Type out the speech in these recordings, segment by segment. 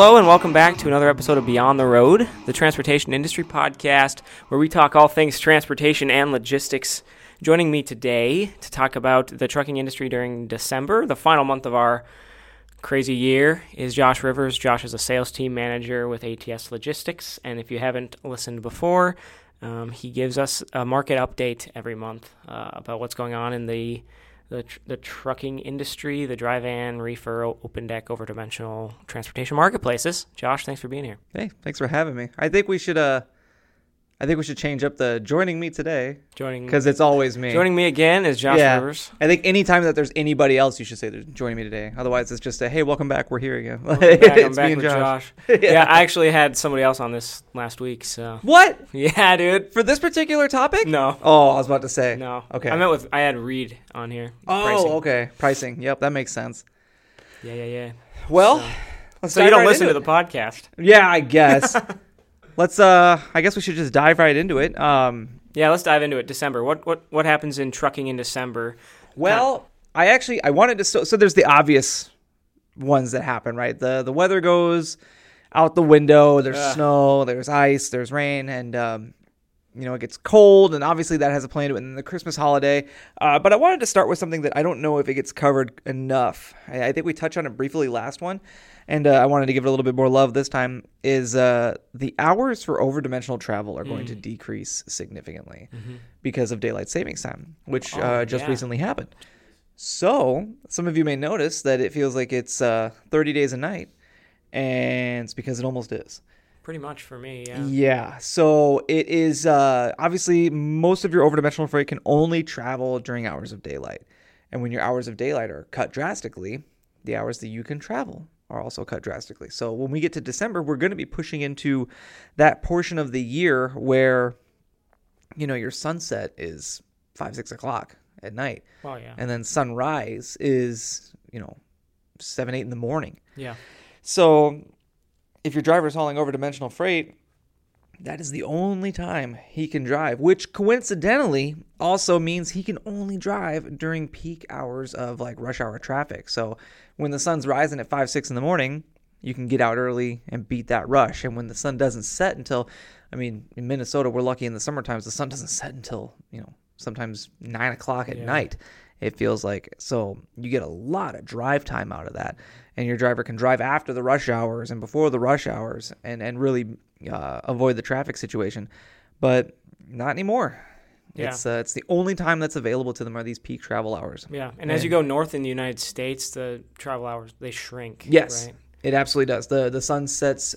Hello and welcome back to another episode of Beyond the Road, the transportation industry podcast, where we talk all things transportation and logistics. Joining me today to talk about the trucking industry during December, the final month of our crazy year, is Josh Rivers. Josh is a sales team manager with ATS Logistics, and if you haven't listened before, he gives us a market update every month about what's going on in the trucking industry, the dry van, reefer, open deck, over-dimensional transportation marketplaces. Josh, thanks for being here. Hey, thanks for having me. I think we should change up the joining me today. Because it's always me. Joining me again is Josh Rivers. I think anytime that there's anybody else, you should say they're joining me today. Otherwise, it's just a, hey, welcome back, we're here again. I'm back with Josh. Yeah, I actually had somebody else on this last week. So What? Yeah, dude. For this particular topic? No. Oh, I was about to say. No. Okay. I had Reed on here. Oh, Pricing. okay. Pricing. Yep, that makes sense. Yeah. Well, So you don't listen to the podcast. Yeah, I guess. I guess we should just dive right into it. Yeah, let's dive into it. December. What happens in trucking in December? Well, I wanted to, so there's the obvious ones that happen, right? The weather goes out the window, there's snow, there's ice, there's rain, and, it gets cold, and obviously that has a play into it in the Christmas holiday. But I wanted to start with something that I don't know if it gets covered enough. I think we touched on it briefly last one. And I wanted to give it a little bit more love this time, is the hours for over-dimensional travel are going to decrease significantly because of daylight savings time, which just recently happened. So some of you may notice that it feels like it's 30 days a night, and it's because it almost is. Pretty much for me, yeah. Yeah, so it is, obviously, most of your over-dimensional freight can only travel during hours of daylight. And when your hours of daylight are cut drastically, the hours that you can travel are also cut drastically. So when we get to December, we're going to be pushing into that portion of the year where, your sunset is 5, 6 o'clock at night. Well, yeah. And then sunrise is, 7, 8 in the morning. Yeah. So if your driver's hauling over dimensional freight, that is the only time he can drive, which coincidentally also means he can only drive during peak hours of like rush hour traffic. So when the sun's rising at 5, 6 in the morning, you can get out early and beat that rush. And when the sun doesn't set until, in Minnesota, we're lucky in the summer times, the sun doesn't set until, sometimes 9 o'clock at night, it feels like. So you get a lot of drive time out of that. And your driver can drive after the rush hours and before the rush hours and really avoid the traffic situation. But not anymore. Yeah. It's the only time that's available to them are these peak travel hours. Yeah, and as you go north in the United States, the travel hours, they shrink. Yes, right? It absolutely does. The sun sets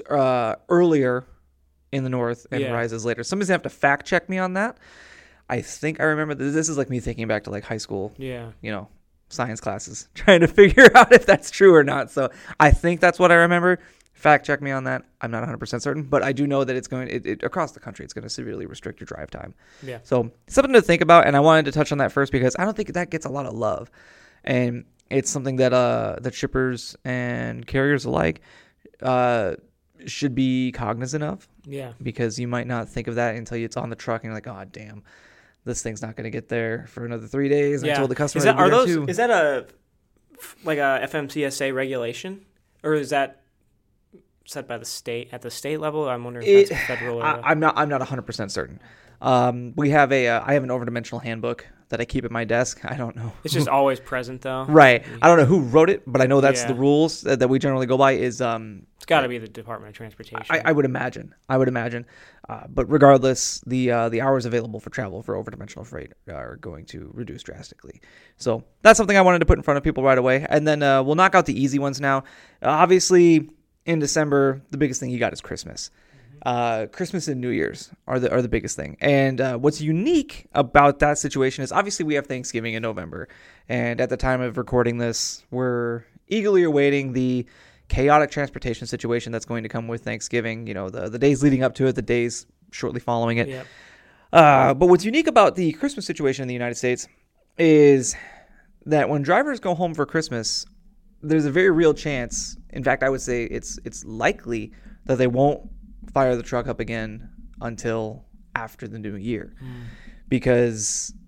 earlier in the north and rises later. Somebody's going to have to fact check me on that. I think I remember this is like me thinking back to like high school. Yeah. Science classes, trying to figure out if that's true or not. So I think that's what I remember. Fact check me on that. I'm not 100% certain, but I do know that it's going across the country. It's going to severely restrict your drive time. Yeah. So something to think about, and I wanted to touch on that first because I don't think that gets a lot of love, and it's something that that shippers and carriers alike should be cognizant of. Yeah. Because you might not think of that until it's on the truck, and you're like, oh damn, this thing's not going to get there for another 3 days until the customer. Is that a FMCSA regulation, or is that set by the state at the state level? I'm wondering if that's federal. Or I'm not 100% certain. We have I have an over-dimensional handbook that I keep at my desk. I don't know. It's just always present though. Right. I don't know who wrote it, but I know that's the rules that we generally go by. Is it's got to be the Department of Transportation. I would imagine. But regardless, the hours available for travel for over-dimensional freight are going to reduce drastically. So that's something I wanted to put in front of people right away. And then we'll knock out the easy ones now. Obviously, in December, the biggest thing you got is Christmas. Christmas and New Year's are the biggest thing. And what's unique about that situation is obviously we have Thanksgiving in November. And at the time of recording this, we're eagerly awaiting the chaotic transportation situation that's going to come with Thanksgiving. The days leading up to it, the days shortly following it. Yep. But what's unique about the Christmas situation in the United States is that when drivers go home for Christmas, there's a very real chance, in fact, I would say it's likely that they won't fire the truck up again until after the new year. Because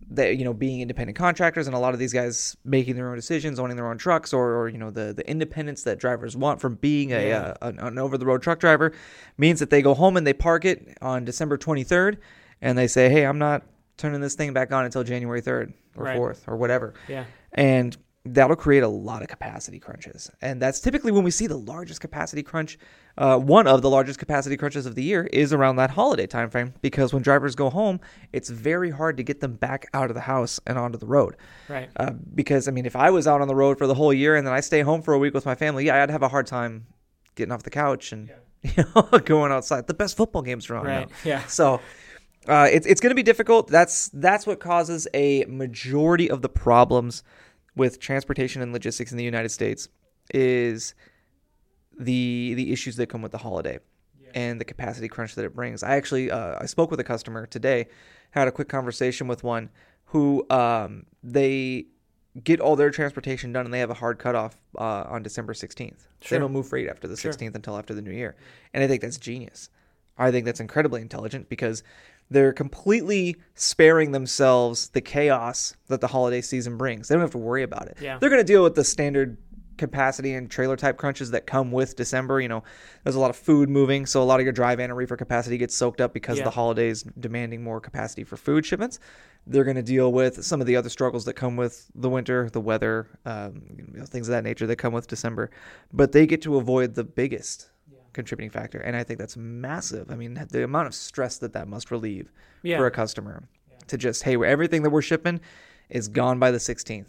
that, being independent contractors and a lot of these guys making their own decisions, owning their own trucks, or the independence that drivers want from being an over-the-road truck driver means that they go home and they park it on December 23rd and they say, hey, I'm not turning this thing back on until January 3rd or 4th or whatever. Yeah. And that'll create a lot of capacity crunches. And that's typically when we see the largest capacity crunch. One of the largest capacity crunches of the year is around that holiday timeframe, because when drivers go home, it's very hard to get them back out of the house and onto the road. Right. Because, if I was out on the road for the whole year and then I stay home for a week with my family, I'd have a hard time getting off the couch and going outside. The best football games are on now. Yeah. So it's going to be difficult. That's what causes a majority of the problems with transportation and logistics in the United States is the issues that come with the holiday and the capacity crunch that it brings. I actually I spoke with a customer today, had a quick conversation with one who they get all their transportation done and they have a hard cutoff on December 16th. They don't move freight after the 16th until after the new year. And I think that's genius. I think that's incredibly intelligent because they're completely sparing themselves the chaos that the holiday season brings. They don't have to worry about it. Yeah. They're going to deal with the standard capacity and trailer type crunches that come with December. There's a lot of food moving, so a lot of your dry van and reefer capacity gets soaked up because of the holidays demanding more capacity for food shipments. They're going to deal with some of the other struggles that come with the winter, the weather, things of that nature that come with December. But they get to avoid the biggest contributing factor, and I think that's massive. The amount of stress that must relieve for a customer to just, hey, everything that we're shipping is gone by the 16th,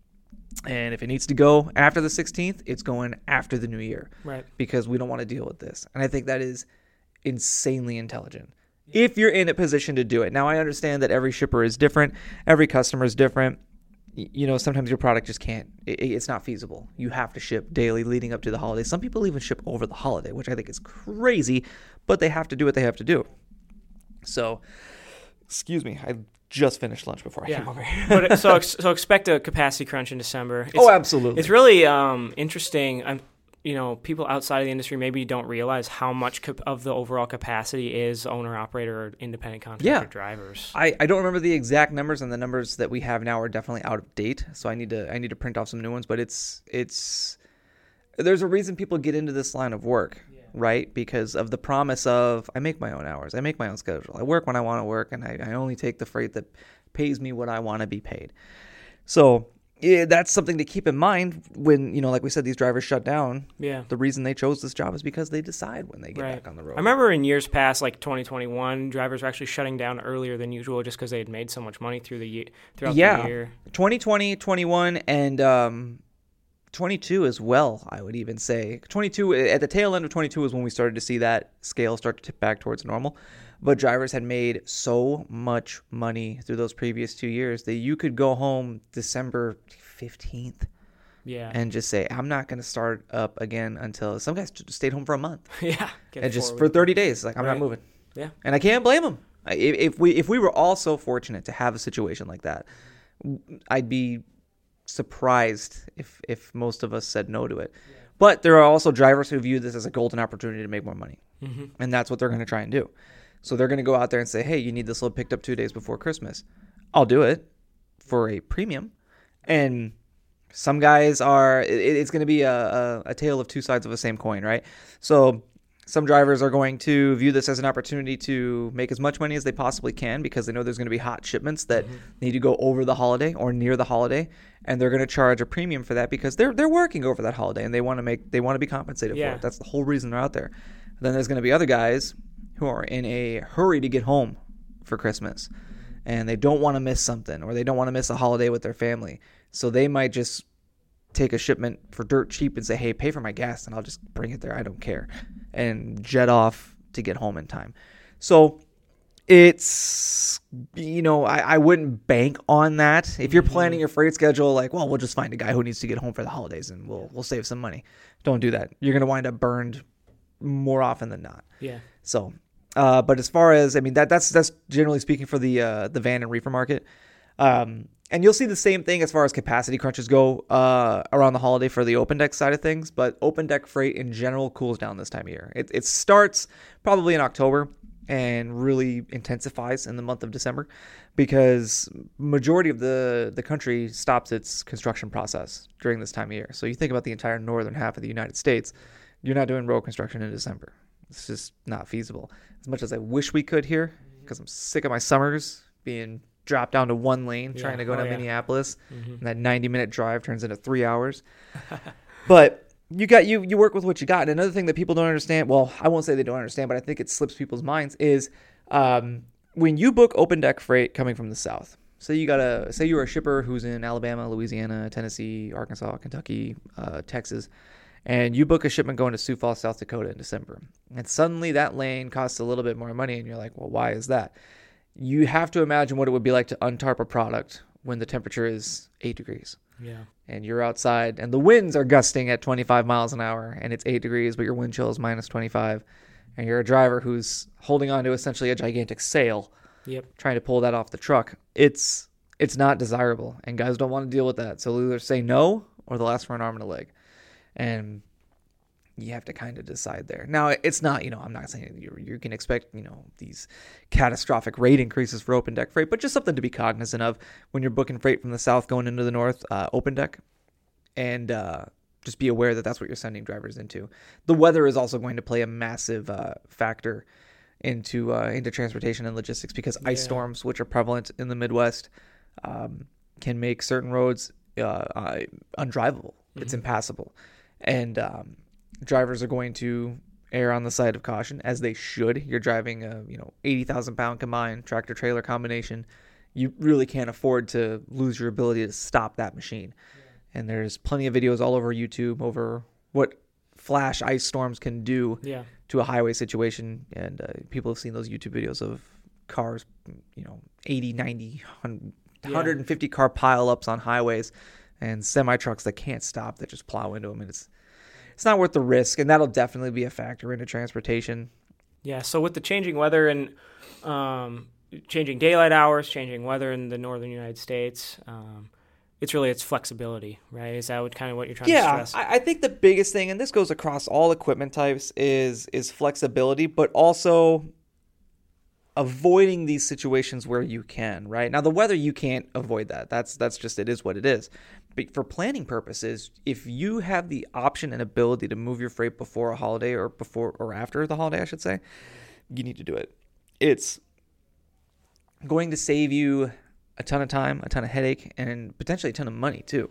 and if it needs to go after the 16th, it's going after the new year, right? Because we don't want to deal with this. And I think that is insanely intelligent if you're in a position to do it. Now, I understand that every shipper is different, every customer is different. Sometimes your product just can't, it's not feasible. You have to ship daily leading up to the holiday. Some people even ship over the holiday, which I think is crazy, but they have to do what they have to do. So, excuse me, I just finished lunch before I came over here. But so expect a capacity crunch in December. Absolutely. It's really interesting. People outside of the industry maybe don't realize how much of the overall capacity is owner-operator or independent contractor drivers. I don't remember the exact numbers, and the numbers that we have now are definitely out of date. So I need to print off some new ones. But it's there's a reason people get into this line of work, right? Because of the promise of, I make my own hours, I make my own schedule, I work when I want to work, and I only take the freight that pays me what I want to be paid. So that's something to keep in mind when, like we said, these drivers shut down. Yeah. The reason they chose this job is because they decide when they get back on the road. I remember in years past, like 2021, drivers were actually shutting down earlier than usual just because they had made so much money throughout the year. 2020, 21, and 22 as well, I would even say. 22, at the tail end of 22 is when we started to see that scale start to tip back towards normal. But drivers had made so much money through those previous 2 years that you could go home December 15th and just say, I'm not going to start up again until, some guys stayed home for a month. And just for 30 days, like, I'm not moving. Yeah. And I can't blame them. If we were all so fortunate to have a situation like that, I'd be surprised if most of us said no to it. Yeah. But there are also drivers who view this as a golden opportunity to make more money. Mm-hmm. And that's what they're going to try and do. So they're going to go out there and say, hey, you need this load picked up 2 days before Christmas. I'll do it for a premium. And some guys it's going to be a tale of two sides of the same coin, right? So some drivers are going to view this as an opportunity to make as much money as they possibly can because they know there's going to be hot shipments that need to go over the holiday or near the holiday, and they're going to charge a premium for that because they're working over that holiday and they want to be compensated for it. That's the whole reason they're out there. Then there's going to be other guys who are in a hurry to get home for Christmas and they don't want to miss something or they don't want to miss a holiday with their family. So they might just take a shipment for dirt cheap and say, hey, pay for my gas and I'll just bring it there. I don't care. And jet off to get home in time. So it's, I wouldn't bank on that. If you're planning your freight schedule, like, well, we'll just find a guy who needs to get home for the holidays and we'll save some money. Don't do that. You're going to wind up burned more often than not. Yeah. So, but as far as, that's generally speaking for the van and reefer market. And you'll see the same thing as far as capacity crunches go around the holiday for the open deck side of things. But open deck freight in general cools down this time of year. It starts probably in October and really intensifies in the month of December because majority of the country stops its construction process during this time of year. So you think about the entire northern half of the United States, you're not doing road construction in December. It's just not feasible. As much as I wish we could here, because I'm sick of my summers being dropped down to one lane trying to go to Minneapolis, and that 90-minute drive turns into 3 hours. But you work with what you got. And another thing that people don't understand, well, I won't say they don't understand, but I think it slips people's minds, is when you book open deck freight coming from the south. Say you're a shipper who's in Alabama, Louisiana, Tennessee, Arkansas, Kentucky, Texas, and you book a shipment going to Sioux Falls, South Dakota in December. And suddenly that lane costs a little bit more money, and you're like, well, why is that? You have to imagine what it would be like to untarp a product when the temperature is 8 degrees. Yeah. And you're outside, and the winds are gusting at 25 miles an hour, and it's 8 degrees, but your wind chill is minus 25. And you're a driver who's holding on to essentially a gigantic sail, trying to pull that off the truck. It's not desirable, and guys don't want to deal with that. So they'll either say no, or they'll ask for an arm and a leg. And you have to kind of decide there. Now, it's not, I'm not saying you can expect, these catastrophic rate increases for open deck freight, but just something to be cognizant of when you're booking freight from the south going into the north, open deck. And just be aware that that's what you're sending drivers into. The weather is also going to play a massive factor into transportation and logistics because ice storms, which are prevalent in the Midwest, can make certain roads undrivable. It's impassable. And drivers are going to err on the side of caution, as they should. You're driving a 80,000-pound combined tractor-trailer combination. You really can't afford to lose your ability to stop that machine. Yeah. And there's plenty of videos all over YouTube over what flash ice storms can do to a highway situation. And people have seen those YouTube videos of cars, 80, 90, 150 car pileups on highways and semi-trucks that can't stop, that just plow into them. And it's not worth the risk, and that'll definitely be a factor into transportation. Yeah, so with the changing weather and changing daylight hours, changing weather in the northern United States, it's flexibility, right? Is that kind of what you're trying to stress? Yeah, I think the biggest thing, and this goes across all equipment types, is flexibility, but also avoiding these situations where you can, right? Now, the weather, you can't avoid that. That's just, it is what it is. But for planning purposes, if you have the option and ability to move your freight before a holiday or before or after the holiday, I should say, you need to do it. It's going to save you a ton of time, a ton of headache, and potentially a ton of money too.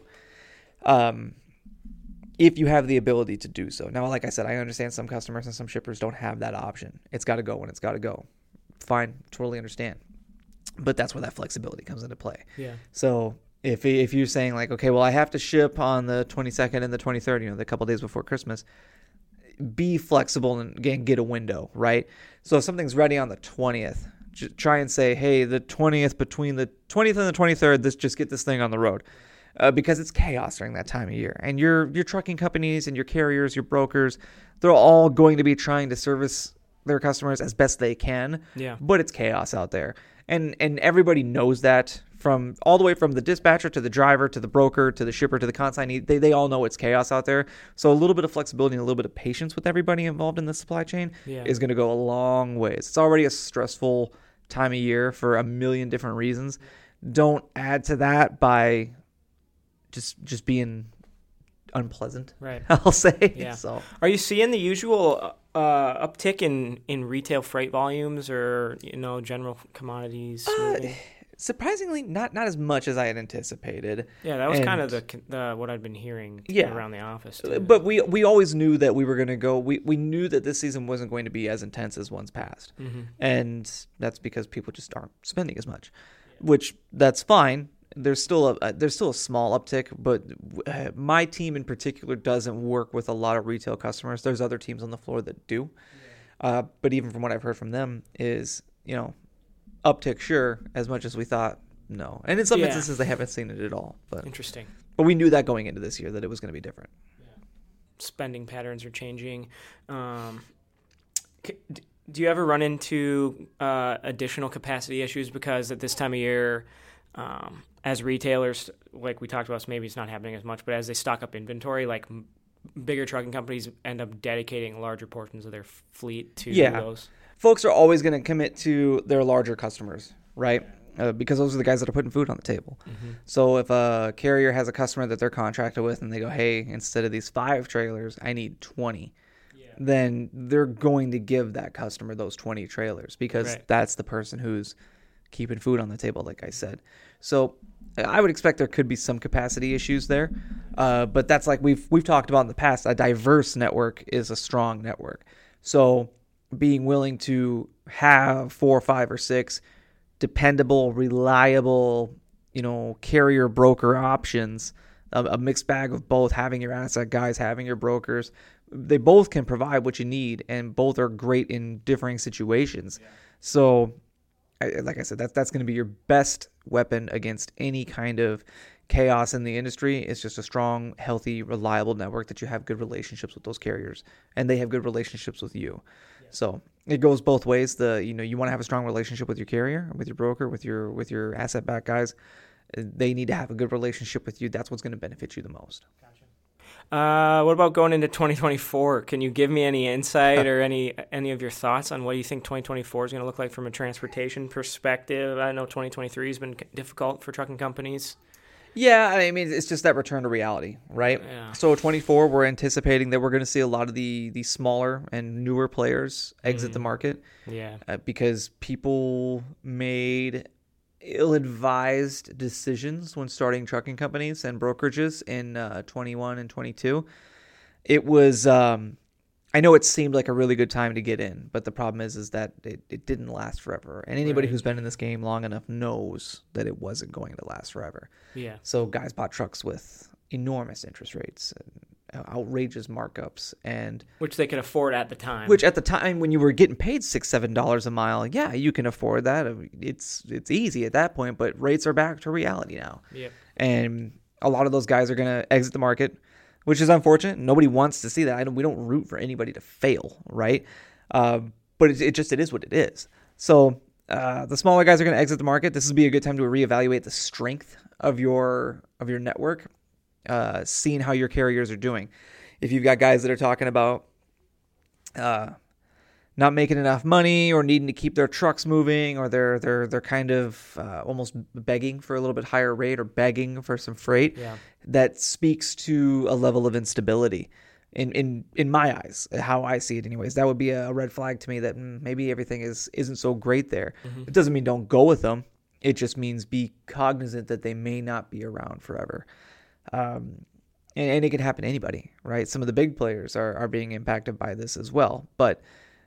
If you have the ability to do so. Now, like I said, I understand some customers and some shippers don't have that option. It's got to go when it's got to go. Fine, totally understand. But that's where that flexibility comes into play. Yeah. So if you're saying like, okay, well, I have to ship on the 22nd and the 23rd, the couple days before Christmas, be flexible and get a window, right? So if something's ready on the 20th, try and say, hey, the 20th, between the 20th and the 23rd, just get this thing on the road. Because it's chaos during that time of year. And your trucking companies and your carriers, your brokers, they're all going to be trying to service their customers as best they can. Yeah. But it's chaos out there. And everybody knows that, from all the way from the dispatcher to the driver to the broker to the shipper to the consignee. They all know it's chaos out there. So a little bit of flexibility and a little bit of patience with everybody involved in the supply chain is going to go a long ways. It's already a stressful time of year for a million different reasons. Don't add to that by just being unpleasant, right? I'll say. Yeah. So, are you seeing the usual uptick in retail freight volumes or general commodities? Surprisingly, not as much as I had anticipated. Yeah, that was kind of the what I'd been hearing around the office too. But we always knew that we were going to go. We knew that this season wasn't going to be as intense as ones past, and that's because people just aren't spending as much, which that's fine. There's still a small uptick, but my team in particular doesn't work with a lot of retail customers. There's other teams on the floor that do, but even from what I've heard from them is uptick, sure, as much as we thought, no. And in some instances, they haven't seen it at all. But interesting. But we knew that going into this year that it was going to be different. Yeah. Spending patterns are changing. Do you ever run into additional capacity issues because at this time of year, as retailers, like we talked about, maybe it's not happening as much, but as they stock up inventory, like bigger trucking companies end up dedicating larger portions of their fleet to Yeah. those. Folks are always going to commit to their larger customers, right? Because those are the guys that are putting food on the table. So if a carrier has a customer that they're contracted with and they go, hey, instead of these 5 trailers, I need 20, then they're going to give that customer those 20 trailers because that's the person who's keeping food on the table, like I said. So I would expect there could be some capacity issues there. But that's like we've talked about in the past. A diverse network is a strong network. So being willing to have 4, 5, or 6 dependable, reliable, carrier broker options, a mixed bag of both, having your asset guys, having your brokers, they both can provide what you need, and both are great in differing situations. So, like I said, that's going to be your best weapon against any kind of chaos in the industry. It's just a strong, healthy, reliable network that you have good relationships with those carriers, and they have good relationships with you. So it goes both ways. You want to have a strong relationship with your carrier, with your broker, with your asset backed guys. They need to have a good relationship with you. That's what's going to benefit you the most. What about going into 2024? Can you give me any insight or any of your thoughts on what you think 2024 is going to look like from a transportation perspective? I know 2023 has been difficult for trucking companies. Yeah, I mean, it's just that return to reality, right? Yeah. So 24, we're anticipating that we're going to see a lot of the smaller and newer players exit the market. Yeah. Because people made ill-advised decisions when starting trucking companies and brokerages in 21 and 22. It was, I know it seemed like a really good time to get in, but the problem is that it didn't last forever. And anybody who's been in this game long enough knows that it wasn't going to last forever. Yeah. So guys bought trucks with enormous interest rates and outrageous markups, and which they could afford at the time. Which at the time when you were getting paid $6-7 a mile, yeah, you can afford that. It's easy at that point, but rates are back to reality now. Yep. And a lot of those guys are going to exit the market, which is unfortunate. Nobody wants to see that. We don't root for anybody to fail, right? But it is what it is. So the smaller guys are going to exit the market. This would be a good time to reevaluate the strength of your network, seeing how your carriers are doing. If you've got guys that are talking about not making enough money or needing to keep their trucks moving, or they're kind of almost begging for a little bit higher rate or begging for some freight, that speaks to a level of instability. In my eyes, how I see it anyways, that would be a red flag to me that maybe everything isn't so great there. It doesn't mean don't go with them. It just means be cognizant that they may not be around forever. And it can happen to anybody, right? Some of the big players are being impacted by this as well. But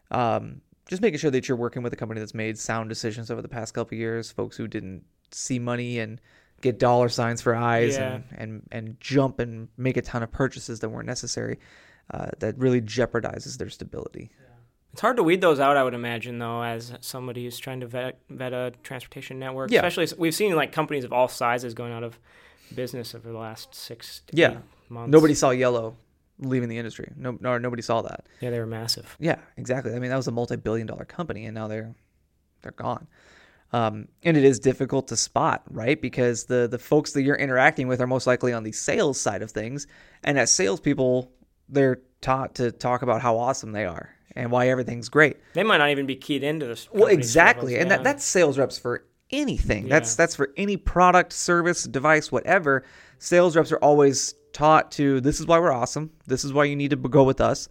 just making sure that you're working with a company that's made sound decisions over the past couple of years, folks who didn't see money and get dollar signs for eyes and jump and make a ton of purchases that weren't necessary, that really jeopardizes their stability. It's hard to weed those out, I would imagine, though, as somebody who's trying to vet a transportation network. Yeah. Especially, we've seen like companies of all sizes going out of business over the last 6 to 8 months. Nobody saw Yellow leaving the industry. Nobody saw that. Yeah, they were massive. Yeah, exactly. I mean, that was a multi-billion-dollar company, and now they're gone. And it is difficult to spot, right? Because the folks that you're interacting with are most likely on the sales side of things, and as salespeople, they're taught to talk about how awesome they are and why everything's great. They might not even be keyed into this. Well, exactly, and that's sales reps for anything. Yeah. That's for any product, service, device, whatever. Sales reps are always taught to, this is why we're awesome. This is why you need to go with us.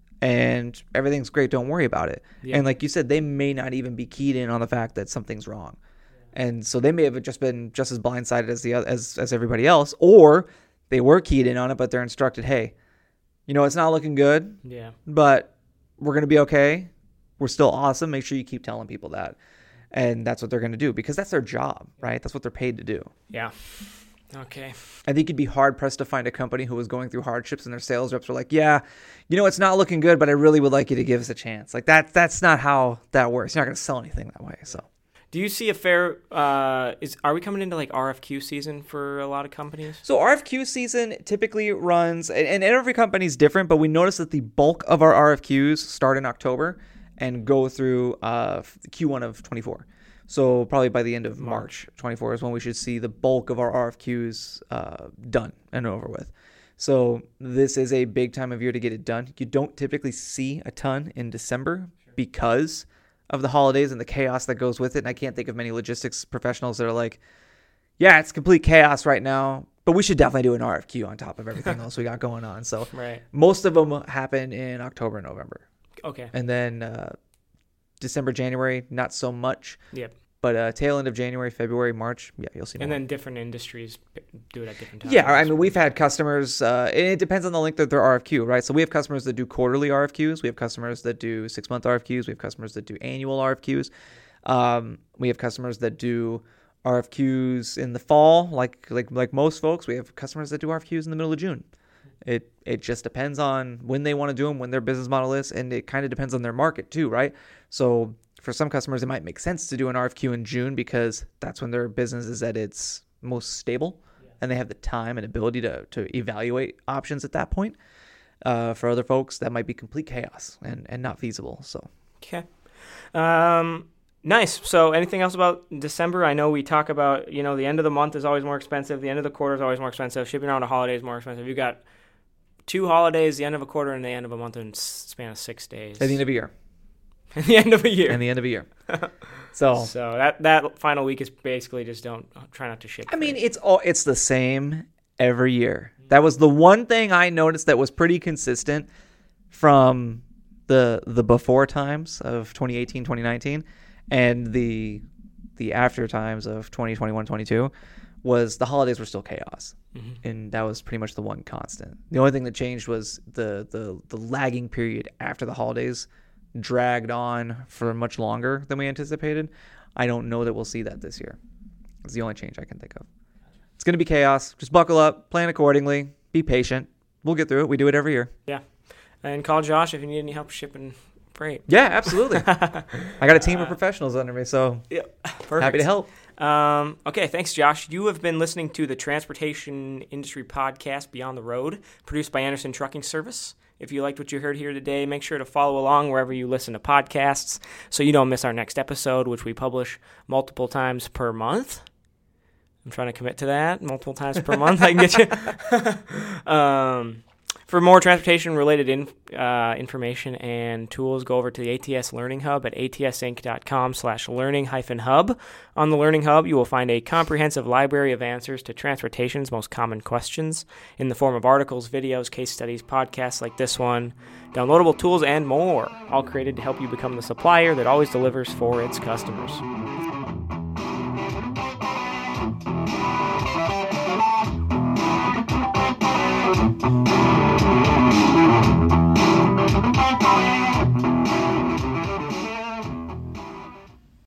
And everything's great. Don't worry about it. Yeah. And like you said, they may not even be keyed in on the fact that something's wrong. Yeah. And so they may have just been just as blindsided as everybody else, or they were keyed in on it, but they're instructed, hey, it's not looking good. Yeah. But we're going to be okay. We're still awesome. Make sure you keep telling people that. And that's what they're going to do because that's their job, right? That's what they're paid to do. Yeah. Okay. I think you'd be hard-pressed to find a company who was going through hardships and their sales reps were like, yeah, it's not looking good, but I really would like you to give us a chance. Like that's not how that works. You're not going to sell anything that way. So, do you see a fair, are we coming into like RFQ season for a lot of companies? So RFQ season typically runs, and every company's different, but we notice that the bulk of our RFQs start in October and go through Q1 of 24. So probably by the end of March 24 is when we should see the bulk of our RFQs done and over with. So this is a big time of year to get it done. You don't typically see a ton in December because of the holidays and the chaos that goes with it. And I can't think of many logistics professionals that are like, yeah, it's complete chaos right now, but we should definitely do an RFQ on top of everything else we got going on. So most of them happen in October and November. Okay. And then December, January, not so much. Yep. But tail end of January, February, March, yeah, you'll see more. And then different industries do it at different times. Yeah, I mean, we've had customers, and it depends on the length of their RFQ, right? So we have customers that do quarterly RFQs. We have customers that do 6-month RFQs. We have customers that do annual RFQs. We have customers that do RFQs in the fall, like most folks. We have customers that do RFQs in the middle of June. It just depends on when they want to do them, when their business model is, and it kind of depends on their market too, right? So for some customers, it might make sense to do an RFQ in June because that's when their business is at its most stable, and they have the time and ability to evaluate options at that point. For other folks, that might be complete chaos and not feasible. So okay, nice. So anything else about December? I know we talk about, the end of the month is always more expensive. The end of the quarter is always more expensive. Shipping around a holiday is more expensive. You got 2 holidays, the end of a quarter and the end of a month in a span of 6 days. At the end of a year. At the end of a year. And the end of a year. So that final week is basically just try not to ship. I mean, it's the same every year. That was the one thing I noticed that was pretty consistent from the before times of 2018, 2019, and the after times of 2021, 22 was the holidays were still chaos. Mm-hmm. And that was pretty much the one constant. The only thing that changed was the lagging period after the holidays dragged on for much longer than we anticipated. I don't know that we'll see that this year. It's the only change I can think of. It's going to be chaos. Just buckle up, plan accordingly, be patient. We'll get through it. We do it every year. Yeah. And call Josh if you need any help shipping freight. Yeah, absolutely. I got a team of professionals under me, so yeah, perfect. Happy to help. Okay, thanks, Josh. You have been listening to the Transportation Industry Podcast, Beyond the Road, produced by Anderson Trucking Service. If you liked what you heard here today, make sure to follow along wherever you listen to podcasts so you don't miss our next episode, which we publish multiple times per month. I'm trying to commit to that. Multiple times per month, I can get you. For more transportation-related information and tools, go over to the ATS Learning Hub at atsinc.com/learning-hub. On the Learning Hub, you will find a comprehensive library of answers to transportation's most common questions in the form of articles, videos, case studies, podcasts like this one, downloadable tools, and more, all created to help you become the supplier that always delivers for its customers.